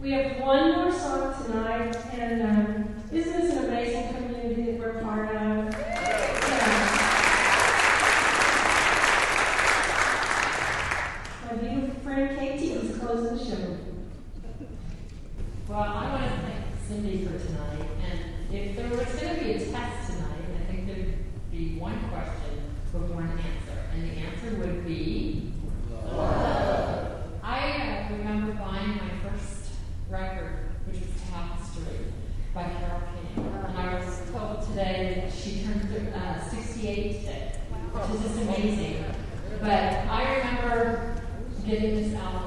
We have one more song tonight, and isn't this an amazing community that we're part of? Yeah. My beautiful friend Katie is closing the show. Well, I want to thank Cindy for tonight, and if there was going to be a test tonight, I think there'd be one question with one answer, and the answer would be love. I remember buying my first record, which was Tapestry by Carole King, and I was told today that she turned 68 today, which is just amazing. But I remember getting this album